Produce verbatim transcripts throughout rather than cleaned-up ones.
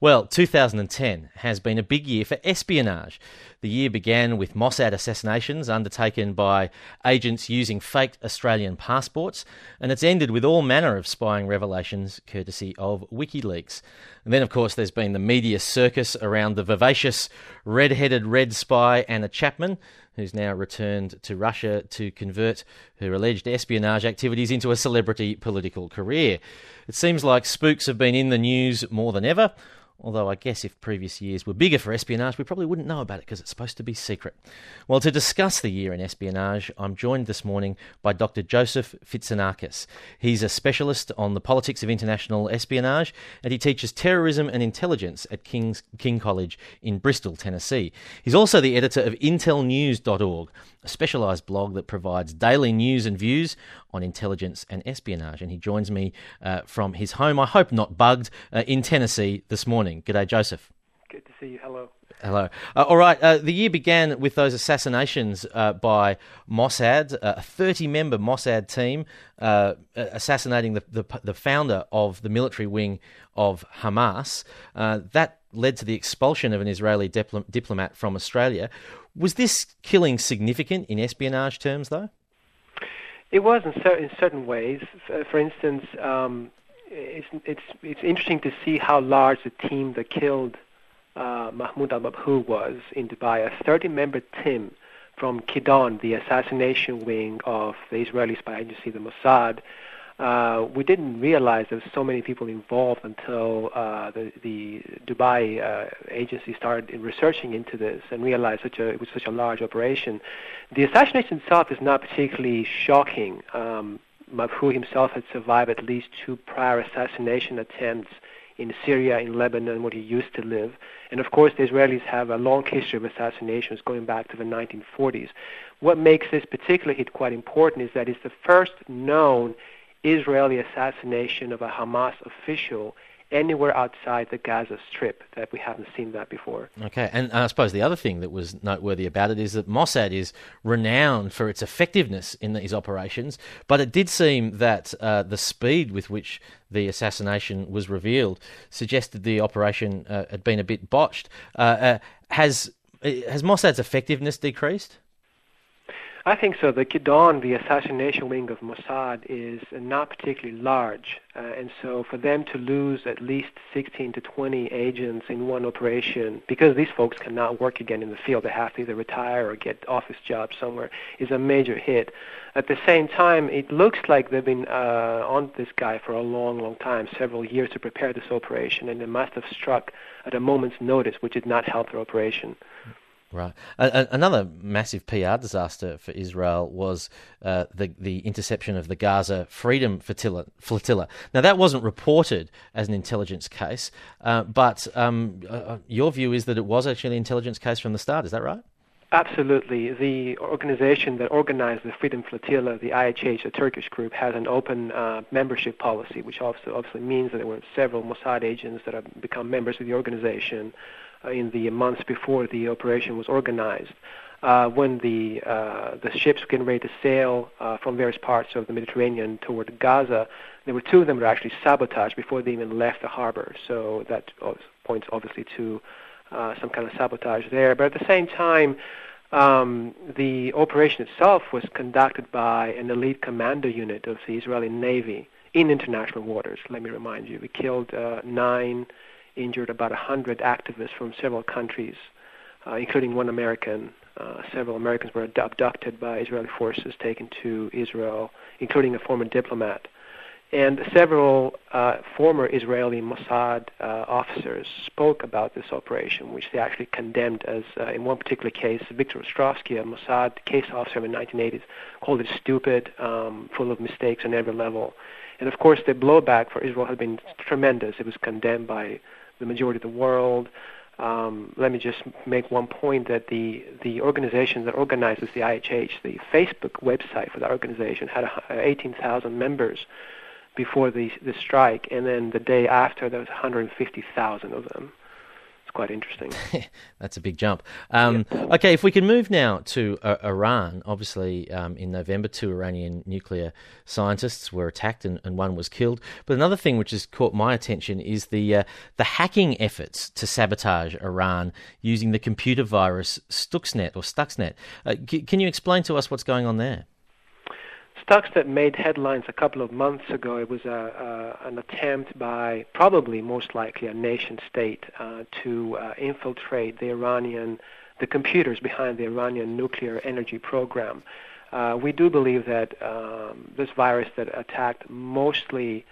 Well, two thousand ten has been a big year for espionage. The year began with Mossad assassinations undertaken by agents using faked Australian passports, and it's ended with all manner of spying revelations courtesy of WikiLeaks. And then, of course, there's been the media circus around the vivacious red-headed red spy Anna Chapman, who's now returned to Russia to convert her alleged espionage activities into a celebrity political career. It seems like spooks have been in the news more than ever, although I guess if previous years were bigger for espionage, we probably wouldn't know about it because it's supposed to be secret. Well, to discuss the year in espionage, I'm joined this morning by Doctor Joseph Fitzanakis. He's a specialist on the politics of international espionage, and he teaches terrorism and intelligence at King's, King College in Bristol, Tennessee. He's also the editor of intel news dot org, a specialised blog that provides daily news and views on intelligence and espionage. And he joins me uh, from his home, I hope not bugged, uh, in Tennessee this morning. G'day, Joseph. Good to see you. Hello. Hello. Uh, all right, uh, the year began with those assassinations uh, by Mossad, uh, a thirty-member Mossad team uh, assassinating the, the, the founder of the military wing of Hamas. Uh, that led to the expulsion of an Israeli dipl- diplomat from Australia. Was this killing significant in espionage terms, though? It was in, cer- in certain ways. For, for instance, um, it's, it's it's interesting to see how large the team that killed uh, Mahmoud al-Mabhouh was in Dubai. A thirty-member team from Kidon, the assassination wing of the Israeli spy agency, the Mossad. Uh, we didn't realize there were so many people involved until uh, the, the Dubai uh, agency started researching into this and realized such a, it was such a large operation. The assassination itself is not particularly shocking. Um, Mabhouh himself had survived at least two prior assassination attempts in Syria, in Lebanon, where he used to live. And of course, the Israelis have a long history of assassinations going back to the nineteen forties. What makes this particular hit quite important is that it's the first known Israeli assassination of a Hamas official anywhere outside the Gaza Strip, that we haven't seen that before. Okay, and I suppose the other thing that was noteworthy about it is that Mossad is renowned for its effectiveness in these operations, but it did seem that uh, the speed with which the assassination was revealed suggested the operation uh, had been a bit botched. Uh, uh, has has Mossad's effectiveness decreased? I think so. The Kidon, the assassination wing of Mossad, is not particularly large. Uh, and so for them to lose at least sixteen to twenty agents in one operation, because these folks cannot work again in the field, they have to either retire or get office jobs somewhere, is a major hit. At the same time, it looks like they've been uh, on this guy for a long, long time, several years to prepare this operation, and they must have struck at a moment's notice, which did not help their operation. Right. Uh, another massive P R disaster for Israel was uh, the the interception of the Gaza Freedom Flotilla. Flotilla. Now, that wasn't reported as an intelligence case, uh, but um, uh, your view is that it was actually an intelligence case from the start. Is that right? Absolutely. The organization that organized the Freedom Flotilla, the I H H, a Turkish group, has an open uh, membership policy, which also obviously means that there were several Mossad agents that have become members of the organization in the months before the operation was organized. Uh, when the uh, the ships were getting ready to sail uh, from various parts of the Mediterranean toward Gaza, there were two of them that were actually sabotaged before they even left the harbor. So that points obviously to uh, some kind of sabotage there. But at the same time, um, the operation itself was conducted by an elite commando unit of the Israeli Navy in international waters. Let me remind you, we killed uh, nine, injured about one hundred activists from several countries, uh, including one American. Uh, several Americans were abducted by Israeli forces, taken to Israel, including a former diplomat. And several uh, former Israeli Mossad uh, officers spoke about this operation, which they actually condemned as, uh, in one particular case, Viktor Ostrovsky, a Mossad case officer in the nineteen eighties, called it stupid, um, full of mistakes on every level. And of course, the blowback for Israel has been tremendous. It was condemned by the majority of the world. Um, let me just make one point that the, the organization that organizes the I H H, the Facebook website for the organization, had eighteen thousand members before the, the strike, and then the day after there was one hundred fifty thousand of them. quite interesting. That's a big jump. Um, yeah. Okay, if we can move now to uh, Iran. Obviously, um, in November, two Iranian nuclear scientists were attacked and, and one was killed. But another thing which has caught my attention is the uh, the hacking efforts to sabotage Iran using the computer virus Stuxnet or Stuxnet. Uh, c- can you explain to us what's going on there? Stuxnet made headlines a couple of months ago. It was a, a, an attempt by probably most likely a nation state uh, to uh, infiltrate the Iranian, the computers behind the Iranian nuclear energy program. Uh, we do believe that um, this virus that attacked mostly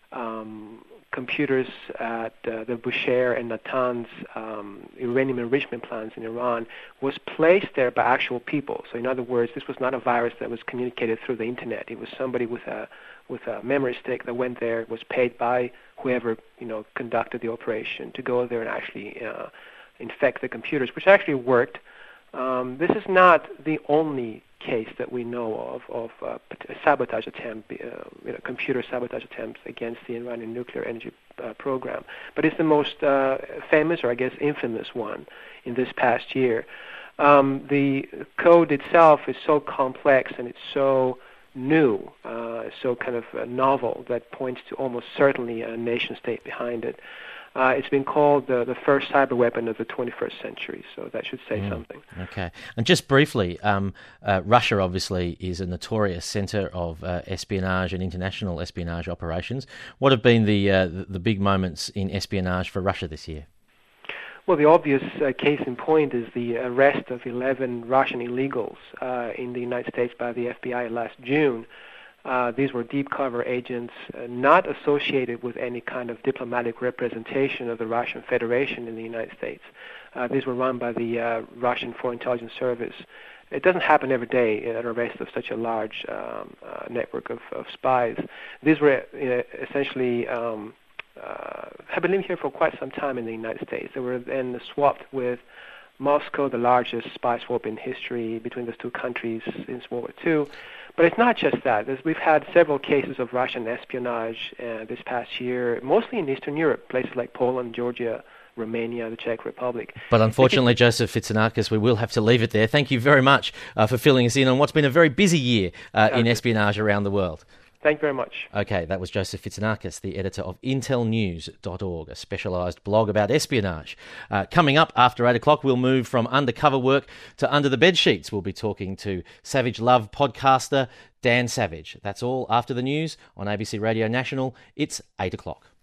um, computers at uh, the Bushehr and Natanz um, uranium enrichment plants in Iran was placed there by actual people. So in other words, this was not a virus that was communicated through the internet. It was somebody with a with a memory stick that went there, was paid by whoever you know conducted the operation to go there and actually uh, infect the computers, which actually worked. Um, this is not the only case that we know of of uh, sabotage attempt, uh, you know, computer sabotage attempts against the Iranian nuclear energy uh, program. But it's the most uh, famous, or I guess infamous one, in this past year. Um, the code itself is so complex and it's so new, uh, so kind of uh, novel that points to almost certainly a nation state behind it. Uh, it's been called the, the first cyber weapon of the twenty-first century, so that should say mm, something. Okay. And just briefly, um, uh, Russia obviously is a notorious centre of uh, espionage and international espionage operations. What have been the, uh, the the big moments in espionage for Russia this year? Well, the obvious uh, case in point is the arrest of eleven Russian illegals uh, in the United States by the F B I last June. Uh, these were deep cover agents uh, not associated with any kind of diplomatic representation of the Russian Federation in the United States. Uh, these were run by the uh, Russian Foreign Intelligence Service. It doesn't happen every day, an arrest of such a large um, uh, network of, of spies. These were uh, essentially um, uh, have been living here for quite some time in the United States. They were then swapped with Moscow, the largest spy swap in history between those two countries since World War Two. But it's not just that. There's, we've had several cases of Russian espionage uh, this past year, mostly in Eastern Europe, places like Poland, Georgia, Romania, the Czech Republic. But unfortunately, Joseph Fitzanakis, we will have to leave it there. Thank you very much uh, for filling us in on what's been a very busy year uh, in espionage around the world. Thank you very much. Okay, that was Joseph Fitzanakis, the editor of intel news dot org, a specialised blog about espionage. Uh, coming up after eight o'clock, we'll move from undercover work to under the bed sheets. We'll be talking to Savage Love podcaster Dan Savage. That's all after the news on A B C Radio National. It's eight o'clock.